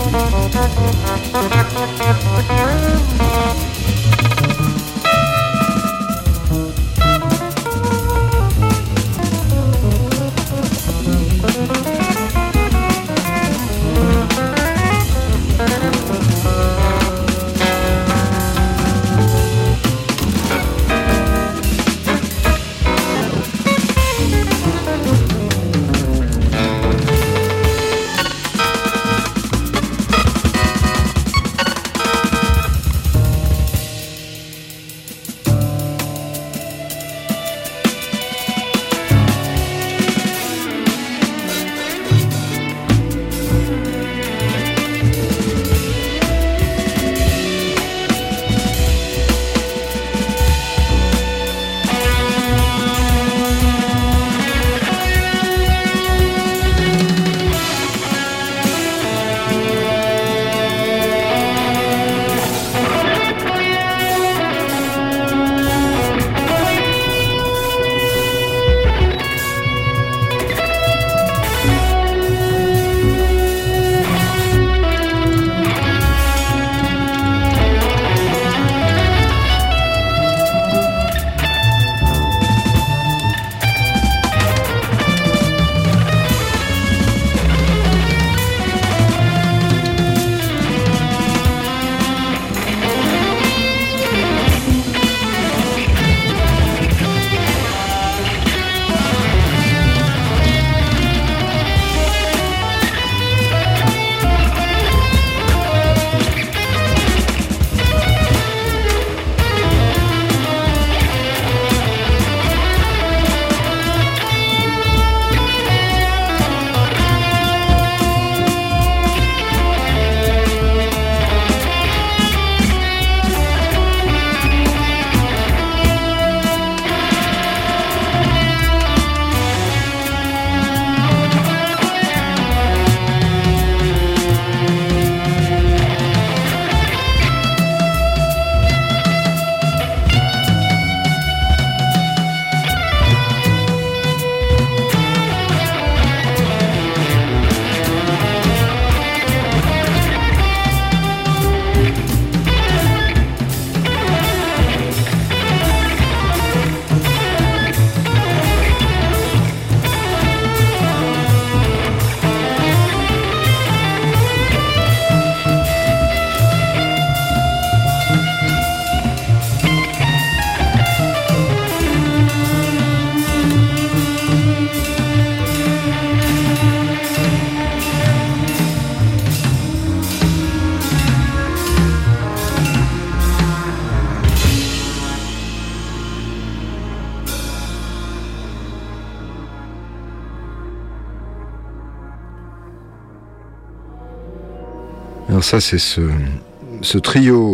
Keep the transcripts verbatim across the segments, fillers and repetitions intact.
Alors ça, c'est ce, ce trio.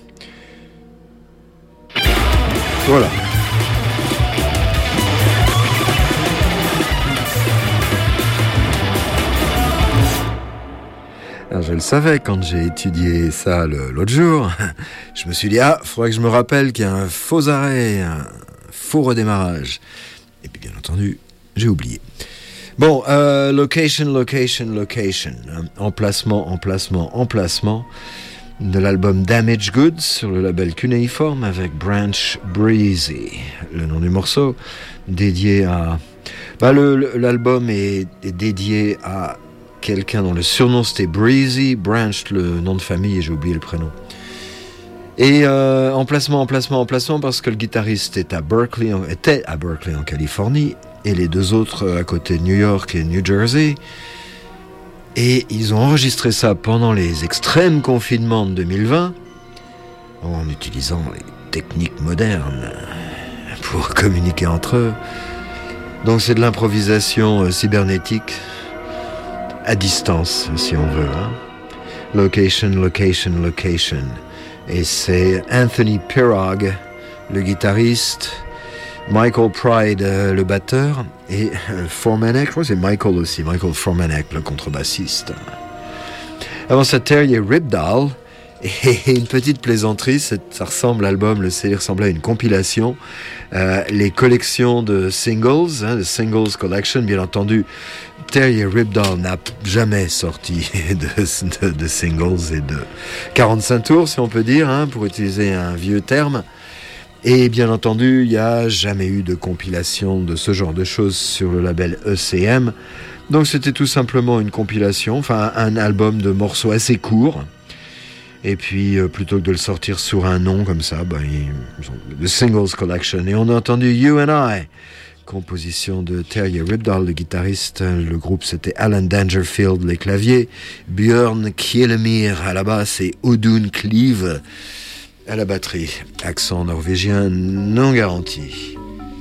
Voilà. Alors, je le savais quand j'ai étudié ça le, l'autre jour. Je me suis dit, ah, il faudrait que je me rappelle qu'il y a un faux arrêt, un faux redémarrage. Et puis, bien entendu, j'ai oublié. Bon, euh, location, location, location. Emplacement, emplacement, emplacement de l'album Damaged Goods sur le label Cuneiform avec Branch Breezy. Le nom du morceau dédié à... Bah, le, le, l'album est, est dédié à quelqu'un dont le surnom c'était Breezy, Branch le nom de famille et j'ai oublié le prénom. Et euh, emplacement, emplacement, emplacement parce que le guitariste est à Berkeley, était à Berkeley en Californie et les deux autres à côté de New York et New Jersey. Et ils ont enregistré ça pendant les extrêmes confinements de deux mille vingt en utilisant les techniques modernes pour communiquer entre eux. Donc c'est de l'improvisation euh, cybernétique à distance, si on veut. Hein. Location, location, location. Et c'est Anthony Pirog, le guitariste, Michael Pride, euh, le batteur, et euh, Formanek, je crois que c'est Michael aussi, Michael Formanek, le contrebassiste. Avant ça, Terry Ribdahl, et une petite plaisanterie, ça ressemble, l'album, le C D ressemble à une compilation. Euh, les collections de singles, hein, de Singles Collection, bien entendu, Terry Ripdahl n'a jamais sorti de, de, de singles et de quarante-cinq tours, si on peut dire, hein, pour utiliser un vieux terme. Et bien entendu, il n'y a jamais eu de compilation de ce genre de choses sur le label E C M. Donc c'était tout simplement une compilation, enfin un album de morceaux assez courts. Et puis, euh, plutôt que de le sortir sur un nom comme ça, ben, ils ont The Singles Collection. Et on a entendu You and I, composition de Terry Ripdahl, le guitariste. Le groupe, c'était Alan Dangerfield, les claviers. Björn Kielemyr à la basse et Audun Cleave à la batterie. Accent norvégien non garanti.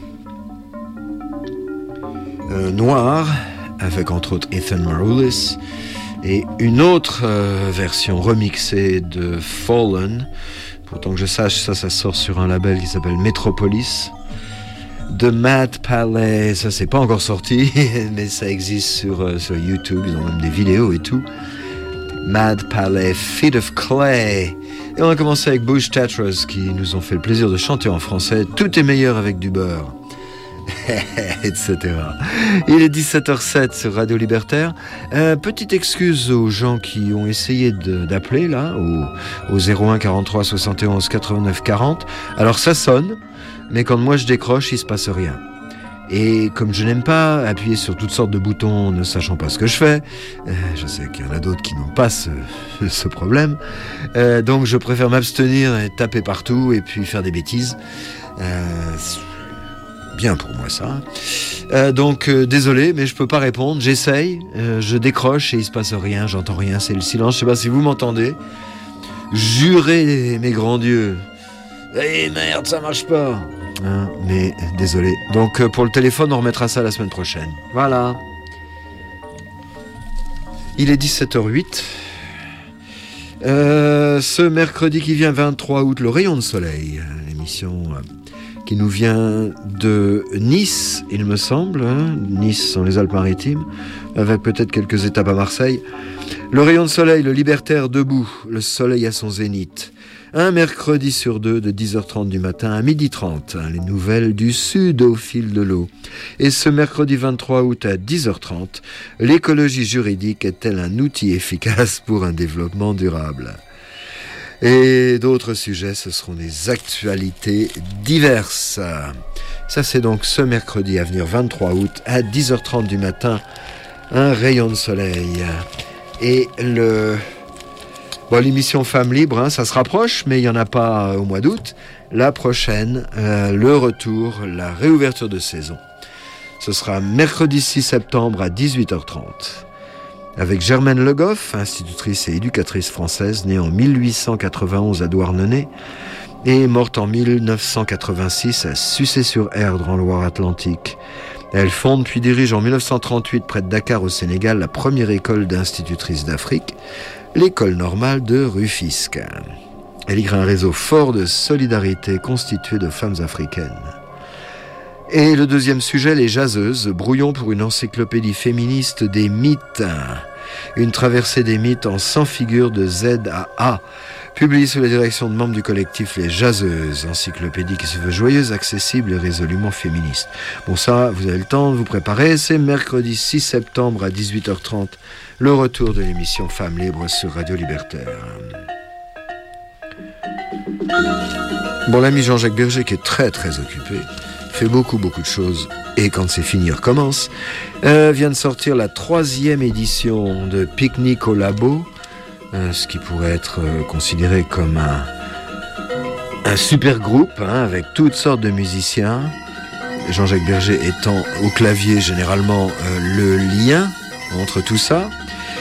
Euh, Noir, avec entre autres Ethan Maroulis. Et une autre euh, version remixée de Fallen, pourtant que je sache, ça, ça sort sur un label qui s'appelle Metropolis. De Mad Palais, ça c'est pas encore sorti, mais ça existe sur, euh, sur YouTube, ils ont même des vidéos et tout. Mad Palais, Feet of Clay. Et on a commencé avec Bush Tatras qui nous ont fait le plaisir de chanter en français. Tout est meilleur avec du beurre. et cetera. Il est dix-sept heures zéro sept sur Radio Libertaire. Euh, petite excuse aux gens qui ont essayé de, d'appeler là au, au zéro un quarante-trois soixante et onze quatre-vingt-neuf quarante. Alors ça sonne, mais quand moi je décroche, il se passe rien. Et comme je n'aime pas appuyer sur toutes sortes de boutons ne sachant pas ce que je fais, euh, je sais qu'il y en a d'autres qui n'ont pas ce, ce problème, euh, donc je préfère m'abstenir et taper partout et puis faire des bêtises. Euh, bien pour moi ça. Euh, donc euh, désolé, mais je peux pas répondre. J'essaye, euh, je décroche et il se passe rien, j'entends rien, c'est le silence. Je sais pas si vous m'entendez. Jurez mes grands dieux. Eh merde, ça marche pas. Hein, mais désolé. Donc euh, pour le téléphone, on remettra ça la semaine prochaine. Voilà. Il est dix-sept heures huit. Euh, ce mercredi qui vient, vingt-trois août, le rayon de soleil, l'émission euh, qui nous vient de Nice, il me semble, hein, Nice dans les Alpes-Maritimes, avec peut-être quelques étapes à Marseille. Le rayon de soleil, le libertaire debout, le soleil à son zénith. Un mercredi sur deux, de dix heures trente du matin à midi trente, hein, les nouvelles du Sud au fil de l'eau. Et ce mercredi vingt-trois août à dix heures trente, l'écologie juridique est-elle un outil efficace pour un développement durable ? Et d'autres sujets, ce seront des actualités diverses. Ça, c'est donc ce mercredi à venir, vingt-trois août, à dix heures trente du matin, un rayon de soleil. Et le... Bon, l'émission Femmes Libres, hein, ça se rapproche, mais il n'y en a pas au mois d'août. La prochaine, euh, le retour, la réouverture de saison. Ce sera mercredi six septembre à dix-huit heures trente. Avec Germaine Le Goff, institutrice et éducatrice française, née en mille huit cent quatre-vingt-onze à Douarnenez et morte en mille neuf cent quatre-vingt-six à Sucé-sur-Erdre en Loire-Atlantique. Elle fonde puis dirige en mille neuf cent trente-huit près de Dakar au Sénégal la première école d'institutrices d'Afrique, l'école normale de Rufisque. Elle y crée un réseau fort de solidarité constitué de femmes africaines. Et le deuxième sujet, les jaseuses, brouillon pour une encyclopédie féministe des mythes. Une traversée des mythes en cent figures de Z à A, publiée sous la direction de membres du collectif Les Jaseuses, encyclopédie qui se veut joyeuse, accessible et résolument féministe. Bon, ça, vous avez le temps de vous préparer, c'est mercredi six septembre à dix-huit heures trente, le retour de l'émission Femmes Libres sur Radio Libertaire. Bon, l'ami Jean-Jacques Berger, qui est très très occupé, fait beaucoup beaucoup de choses, et quand c'est fini, il recommence, euh, vient de sortir la troisième édition de Pique-Nique au Labo, euh, ce qui pourrait être euh, considéré comme un, un super groupe, hein, avec toutes sortes de musiciens, Jean-Jacques Berger étant au clavier généralement euh, le lien entre tout ça.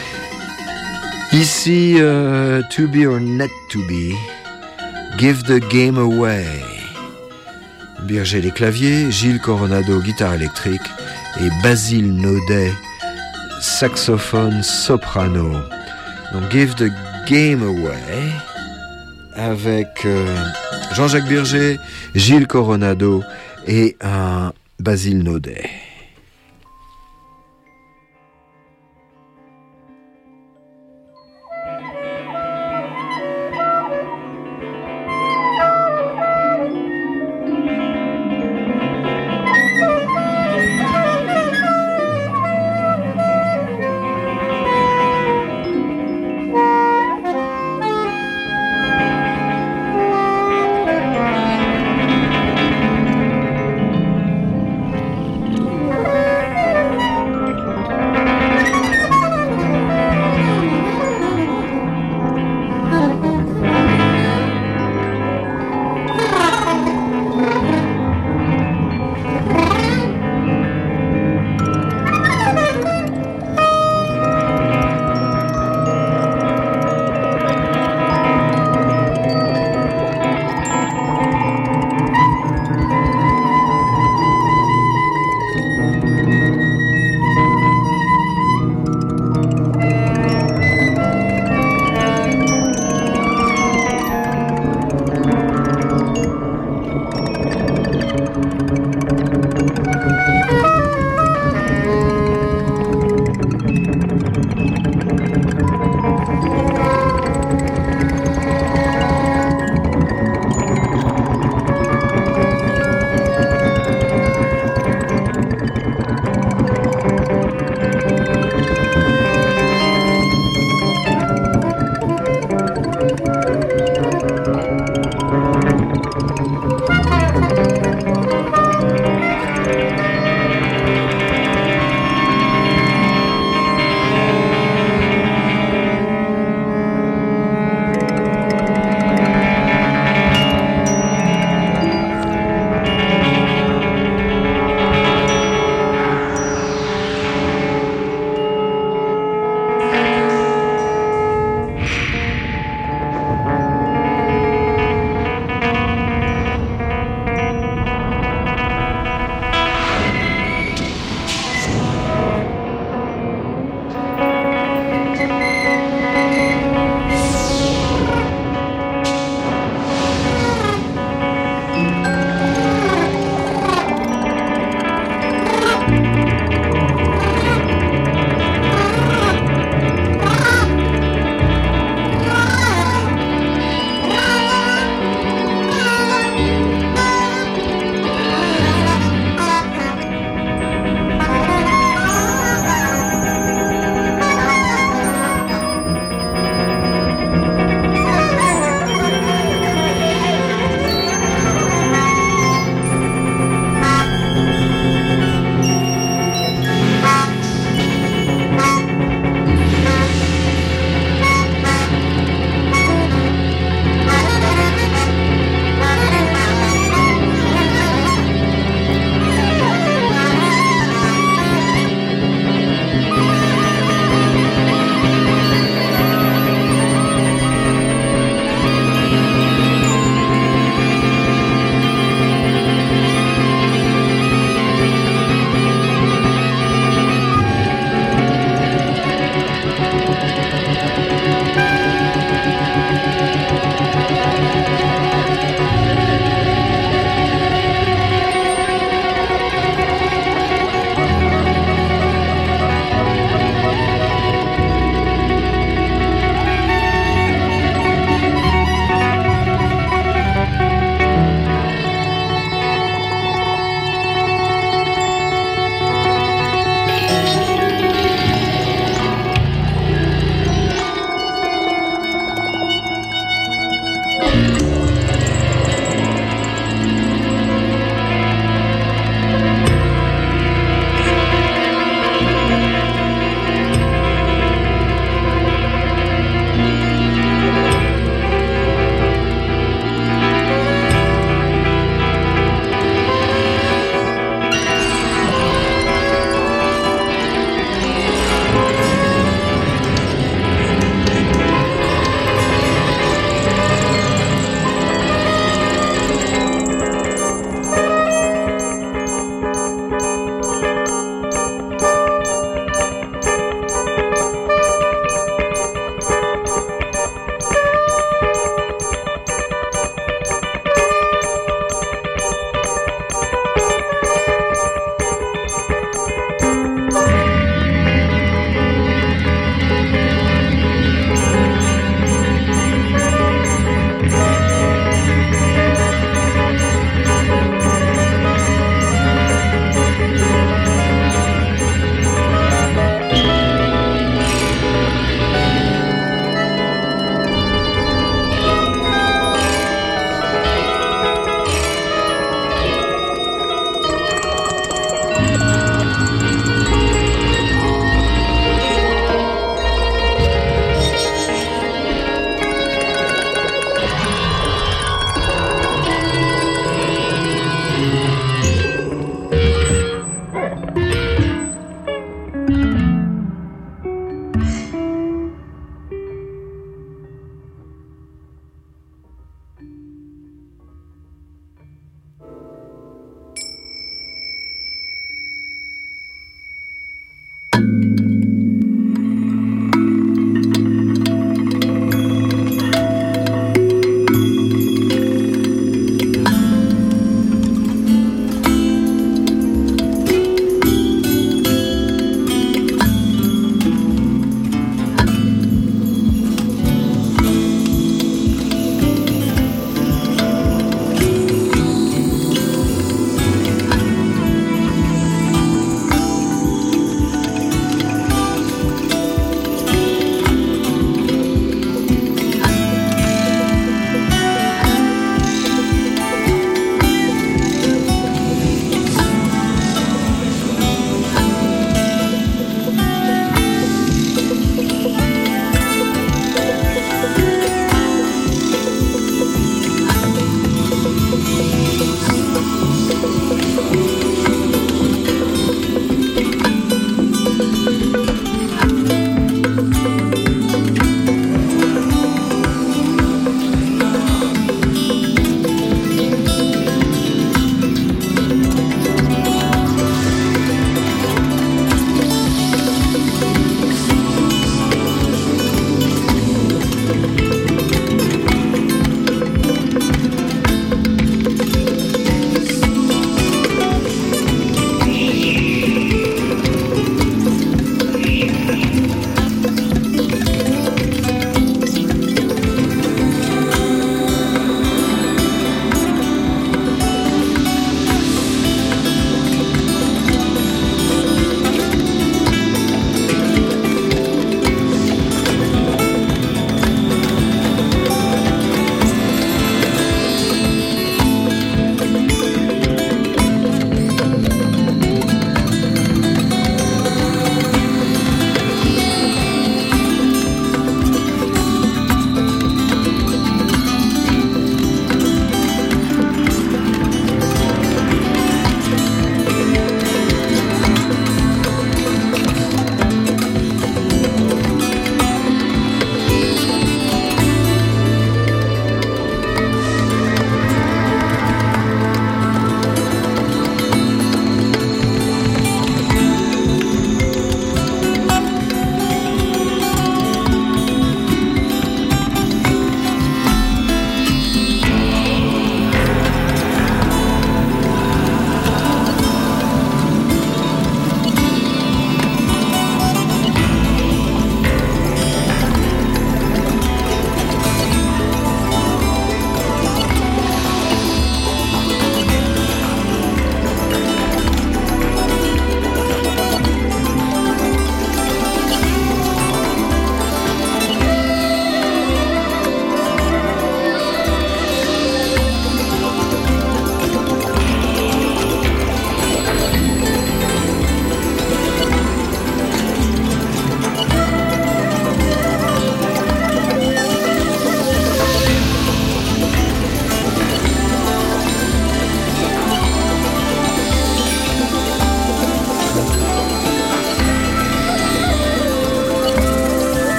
Ici, euh, To Be or Not To Be, Give the Game Away. Berger les claviers, Gilles Coronado guitare électrique et Basile Naudet saxophone soprano. Donc Give the Game Away avec euh, Jean-Jacques Berger, Gilles Coronado et un Basile Naudet.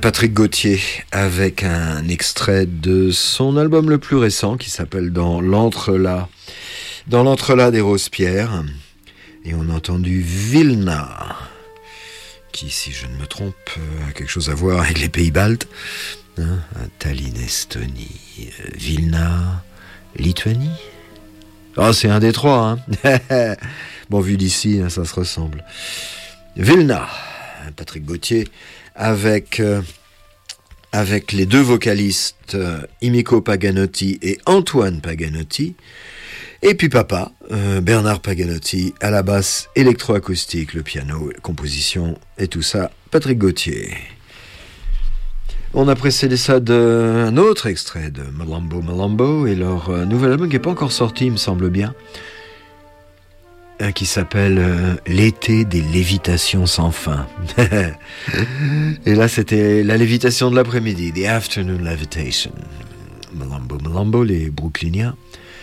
Patrick Gauthier avec un extrait de son album le plus récent qui s'appelle Dans l'entrelacs, dans l'entrelacs des Rose-Pierre. Et on a entendu Vilna, qui, si je ne me trompe, a quelque chose à voir avec les pays baltes. Hein, Tallinn, Estonie, Vilna, Lituanie. Ah, oh, c'est un des trois, hein. Bon, vu d'ici, ça se ressemble. Vilna, Patrick Gauthier, avec, euh, avec les deux vocalistes, euh, Imiko Paganotti et Antoine Paganotti, et puis papa, euh, Bernard Paganotti, à la basse électroacoustique, le piano, la composition et tout ça, Patrick Gauthier. On a précédé ça d'un autre extrait de Malambo Malambo et leur euh, nouvel album qui n'est pas encore sorti, il me semble bien, euh, qui s'appelle euh, L'été des lévitations sans fin. Et là, c'était la lévitation de l'après-midi, The Afternoon Levitation. Malambo Malambo, les Brooklyniens.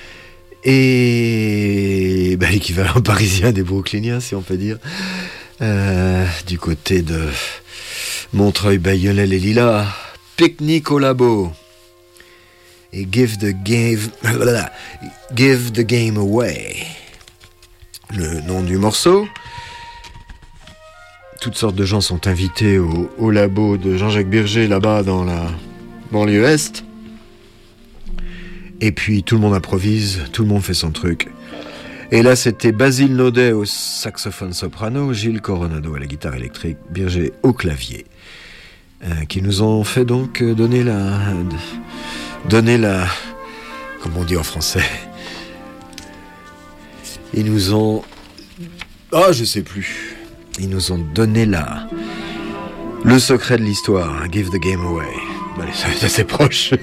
Et bah, l'équivalent parisien des Brooklyniens, si on peut dire, euh, du côté de Montreuil, Bailleul et Lilas, Pique-nique au labo et Give the Game, Give the Game Away, le nom du morceau. Toutes sortes de gens sont invités au, au labo de Jean-Jacques Birger, là-bas dans la banlieue Est. Et puis tout le monde improvise, tout le monde fait son truc. Et là, c'était Basile Naudet au saxophone soprano, Gilles Coronado à la guitare électrique, Birger au clavier, euh, qui nous ont fait donc donner la... donner la... comment on dit en français ? Ils nous ont... Ah, oh, je sais plus. Ils nous ont donné la... le secret de l'histoire, Give the Game Away. Allez, c'est assez proche.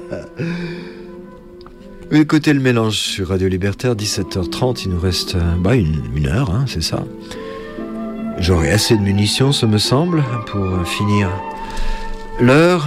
Écoutez le mélange sur Radio Libertaire, dix-sept heures trente, il nous reste bah, une, une heure, hein, c'est ça. J'aurai assez de munitions, ce me semble, pour finir l'heure,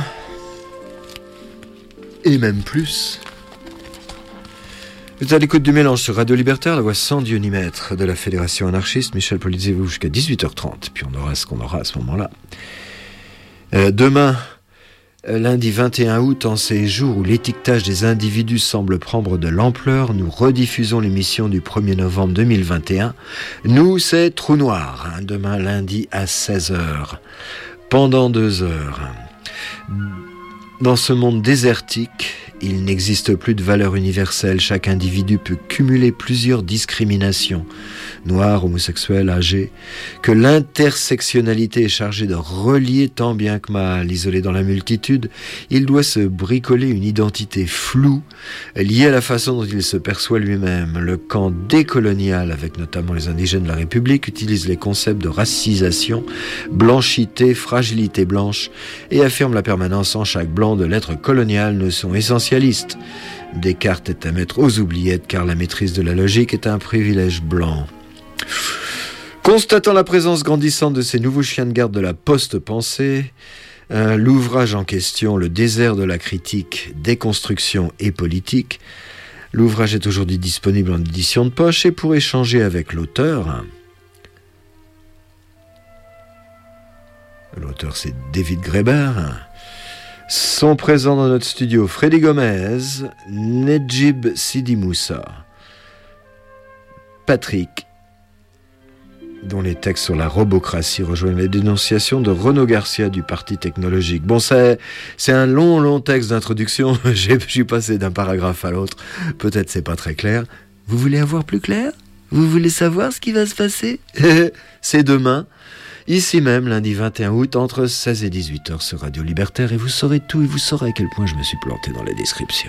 et même plus. Vous êtes à l'écoute du mélange sur Radio Libertaire, la voix sans Dieu ni maître de la Fédération anarchiste, Michel Polizzi-vous jusqu'à dix-huit heures trente, puis on aura ce qu'on aura à ce moment-là. Euh, demain... Lundi vingt et un août, en ces jours où l'étiquetage des individus semble prendre de l'ampleur, nous rediffusons l'émission du premier novembre deux mille vingt et un. Nous, c'est Trou Noir, hein, demain lundi à seize heures, pendant deux heures. Dans ce monde désertique, il n'existe plus de valeur universelle. Chaque individu peut cumuler plusieurs discriminations, noir, homosexuel, âgé, que l'intersectionnalité est chargée de relier tant bien que mal. Isolé dans la multitude, il doit se bricoler une identité floue, liée à la façon dont il se perçoit lui-même. Le camp décolonial, avec notamment les indigènes de la République, utilise les concepts de racisation, blanchité, fragilité blanche, et affirme la permanence en chaque blanc de l'être colonial ne sont essentialistes. Descartes est à mettre aux oubliettes car la maîtrise de la logique est un privilège blanc. Constatant la présence grandissante de ces nouveaux chiens de garde de la post-pensée, euh, l'ouvrage en question, Le désert de la critique, déconstruction et politique, l'ouvrage est aujourd'hui disponible en édition de poche et pour échanger avec l'auteur, l'auteur c'est David Graeber, sont présents dans notre studio Freddy Gomez, Nedjib Sidi Moussa, Patrick, dont les textes sur la robocratie rejoignent les dénonciations de Renaud Garcia du Parti technologique. Bon, c'est, c'est un long, long texte d'introduction. J'ai, je suis passé d'un paragraphe à l'autre. Peut-être c'est pas très clair. Vous voulez avoir plus clair ? Vous voulez savoir ce qui va se passer ? C'est demain. Ici même, lundi vingt et un août, entre seize et dix-huit heures sur Radio Libertaire, et vous saurez tout, et vous saurez à quel point je me suis planté dans la description.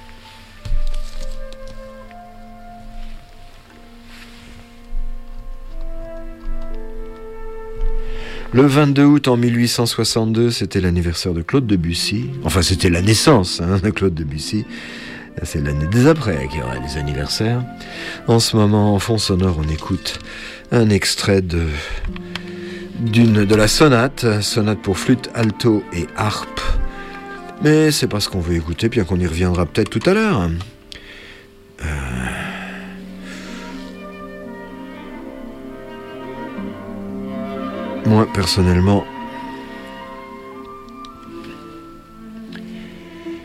Le vingt-deux août en mille huit cent soixante-deux, c'était l'anniversaire de Claude Debussy. Enfin, c'était la naissance hein, de Claude Debussy. C'est l'année des après qu'il y aura des anniversaires. En ce moment, en fond sonore, on écoute un extrait de... D'une, de la sonate, sonate pour flûte, alto et harpe. Mais c'est pas ce qu'on veut écouter, bien qu'on y reviendra peut-être tout à l'heure. Euh... Moi, personnellement,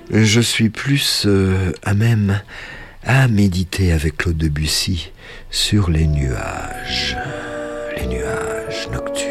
Je suis plus euh, à même à méditer avec Claude Debussy sur les nuages, les nuages nocturnes.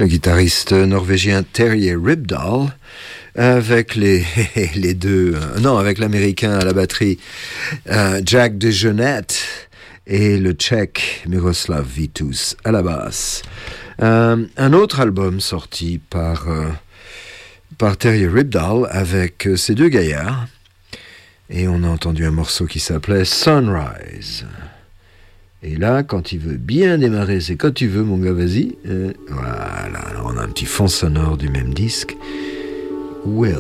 le guitariste norvégien Terje Rypdal, avec les, les deux, euh, non, avec l'américain à la batterie euh, Jack DeJohnette et le tchèque Miroslav Vitous à la basse. Euh, un autre album sorti par, euh, par Terje Rypdal avec euh, ces deux gaillards, et on a entendu un morceau qui s'appelait Sunrise. Et là, quand il veut bien démarrer, c'est quand tu veux, mon gars, vas-y. Euh, voilà, alors on a un petit fond sonore du même disque. Will.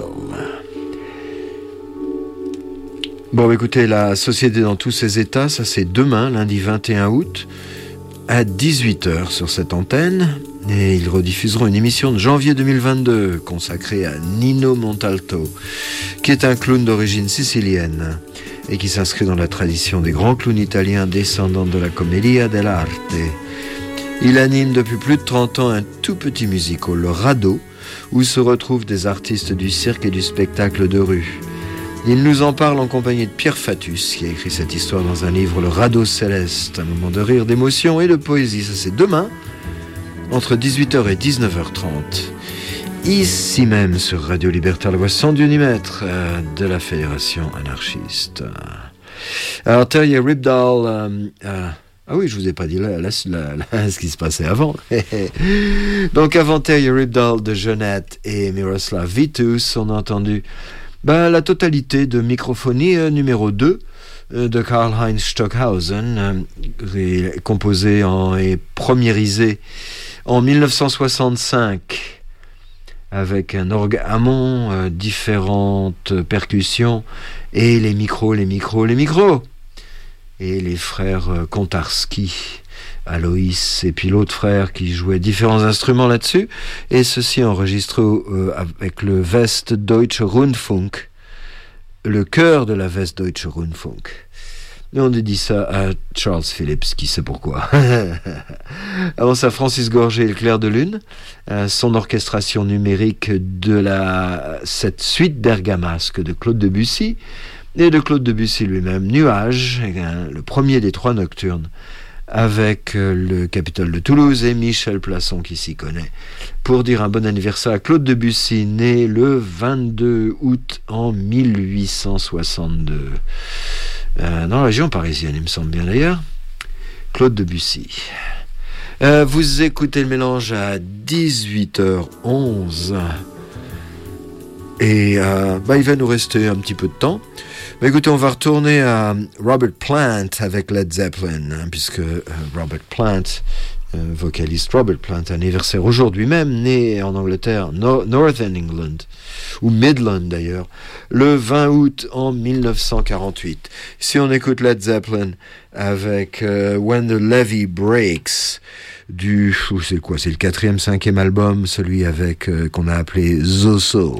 Bon, écoutez, la Société dans tous ses états, ça c'est demain, lundi vingt et un août, à dix-huit heures sur cette antenne. Et ils rediffuseront une émission de janvier deux mille vingt-deux consacrée à Nino Montalto, qui est un clown d'origine sicilienne et qui s'inscrit dans la tradition des grands clowns italiens descendants de la Commedia dell'arte. Il anime depuis plus de trente ans un tout petit musical, le Radeau, où se retrouvent des artistes du cirque et du spectacle de rue. Il nous en parle en compagnie de Pierre Fatus, qui a écrit cette histoire dans un livre, Le Radeau Céleste, un moment de rire, d'émotion et de poésie. Ça c'est demain, entre dix-huit heures et dix-neuf heures trente. Ici même sur Radio Libertaire, la voix sans Dieu ni maître euh, de la Fédération anarchiste. Alors Terje Rypdal, euh, euh, ah oui, je vous ai pas dit là, là, là, là ce qui se passait avant. Donc avant Terje Rypdal, DeJohnette et Miroslav Vitous, on a entendu ben, la totalité de Microphonie euh, numéro deux euh, de Karl-Heinz Stockhausen, euh, composé en, et premiérisé en dix-neuf cent soixante-cinq. Avec un orgamon, euh, différentes percussions, et les micros, les micros, les micros. Et les frères euh, Kontarski, Aloïs, et puis l'autre frère qui jouait différents instruments là-dessus, et ceci enregistré euh, avec le Westdeutsche Rundfunk, le chœur de la Westdeutsche Rundfunk. Et on dit ça à Charles Phillips, qui sait pourquoi. Avant ça, Francis Gorgé et le Clair de Lune, euh, son orchestration numérique de la, cette suite bergamasque de Claude Debussy, et de Claude Debussy lui-même, Nuages, hein, le premier des trois nocturnes, avec euh, le Capitole de Toulouse et Michel Plasson qui s'y connaît. Pour dire un bon anniversaire à Claude Debussy, né le vingt-deux août en mille huit cent soixante-deux. Euh, dans la région parisienne, il me semble bien d'ailleurs. Claude Debussy. Euh, vous écoutez le mélange à dix-huit heures onze. Et euh, bah, il va nous rester un petit peu de temps. Mais écoutez, on va retourner à Robert Plant avec Led Zeppelin, hein, puisque euh, Robert Plant, euh, vocaliste Robert Plant, anniversaire aujourd'hui même, né en Angleterre, no- Northern England, ou Midland d'ailleurs, le vingt août en dix-neuf cent quarante-huit. Si on écoute Led Zeppelin avec euh, When the Levee Breaks, du, c'est quoi, c'est le quatrième, cinquième album, celui avec euh, qu'on a appelé Zoso.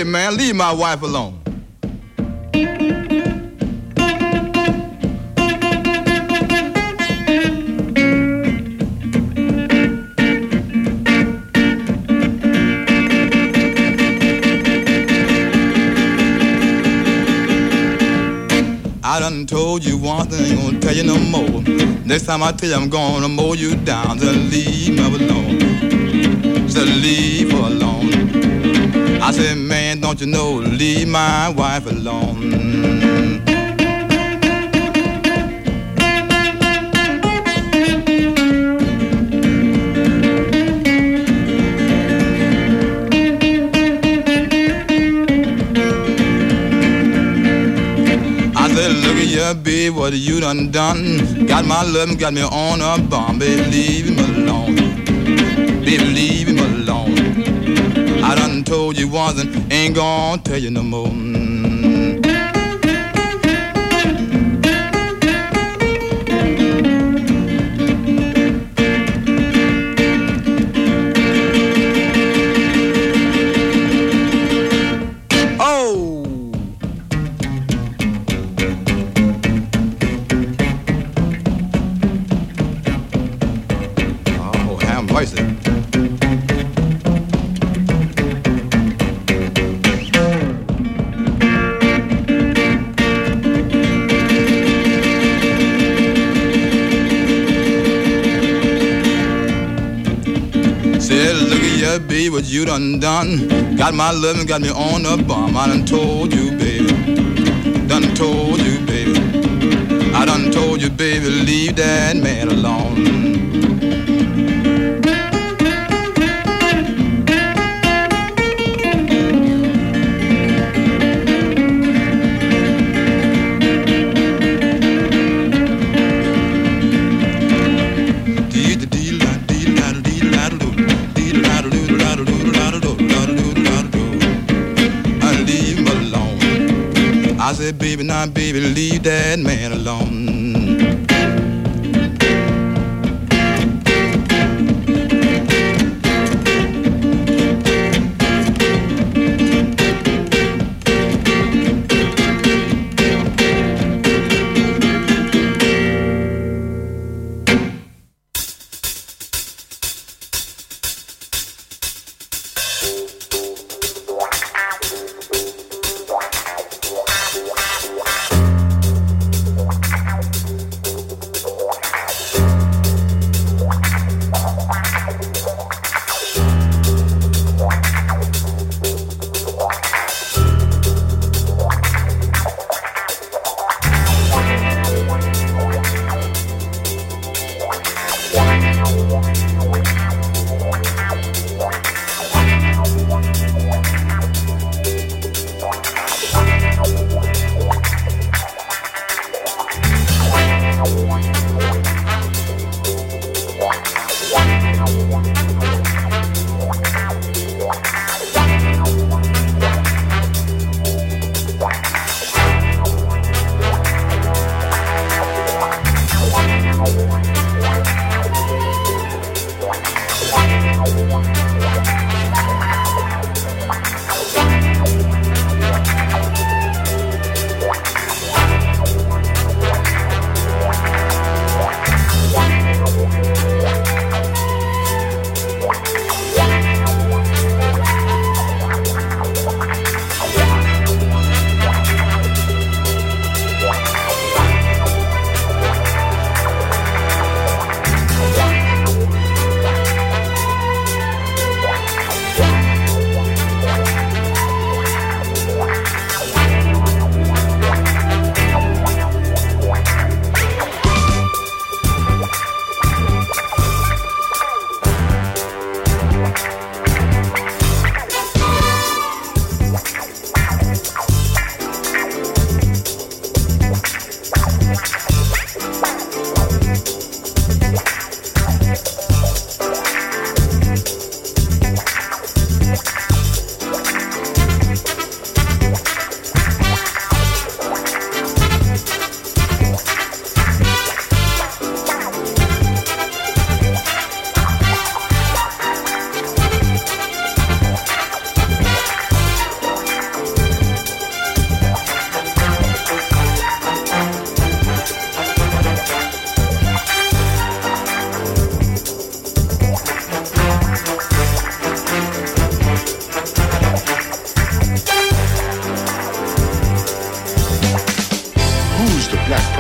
Hey, man, leave my wife alone. I done told you one thing, ain't gonna tell you no more. Next time I tell you I'm gonna mow you down, so leave me alone. So leave her alone. I said, man, don't you know, leave my wife alone. Yeah, babe, what you done done? Got my love, got me on a bomb. Babe, leave him alone. Babe, leave him alone. I done told you once and ain't gonna tell you no more. Baby, what you done done? Got my love and got me on a bomb. I done told you, baby. Done told you, baby. I done told you, baby, leave that man alone. I said, baby, now, baby, leave that man alone.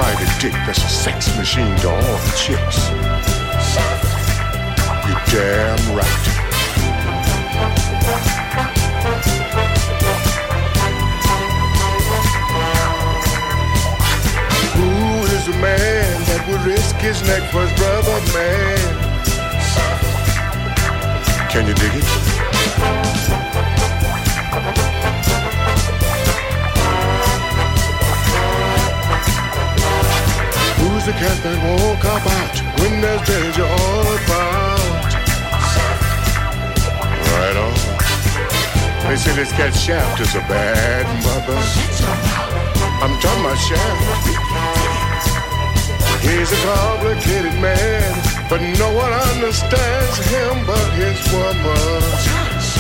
private dick that's a sex machine to all the chicks. You're damn right. Who is a man that would risk his neck for his brother, man? Can you dig it? Who's the cat that won't cop out when there's danger all about? Right on. They say this cat Shaft is a bad mother. I'm talking about Shaft. He's a complicated man, but no one understands him but his woman.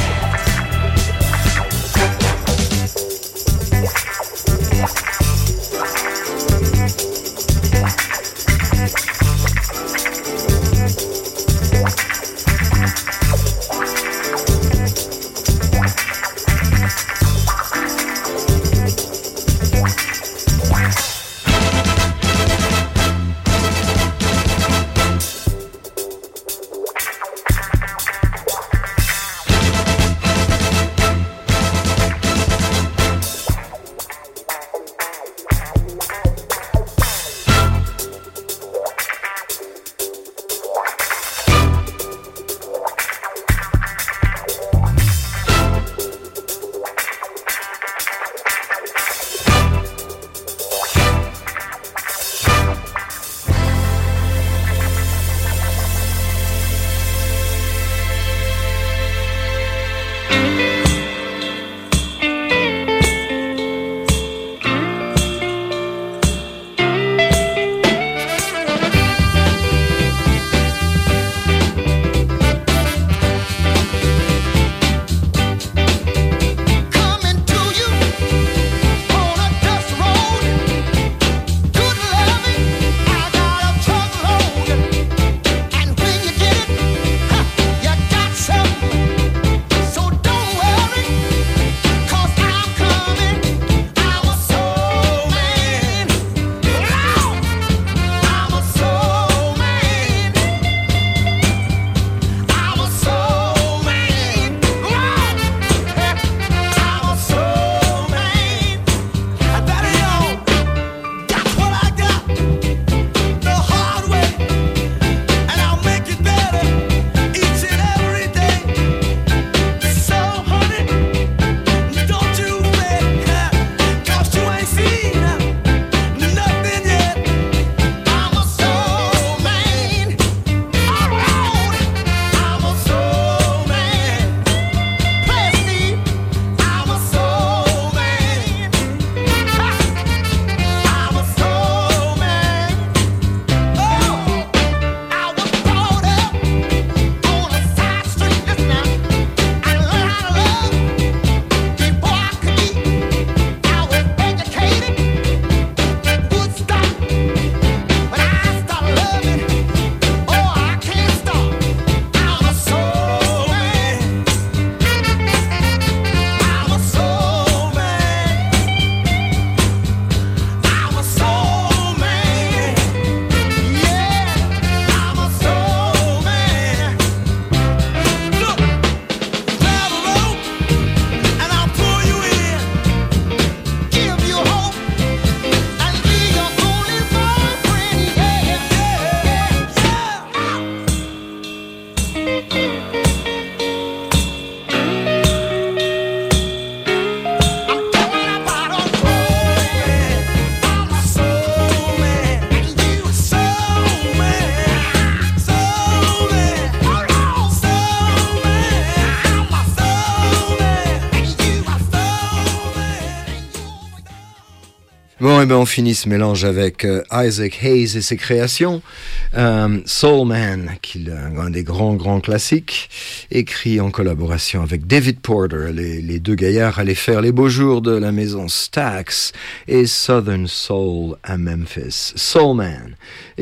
Bon, et ben on finit ce mélange avec euh, Isaac Hayes et ses créations. Euh, Soul Man, qui est un des grands, grands classiques, écrit en collaboration avec David Porter. Les, les deux gaillards allaient faire les beaux jours de la maison Stax et Southern Soul à Memphis. Soul Man.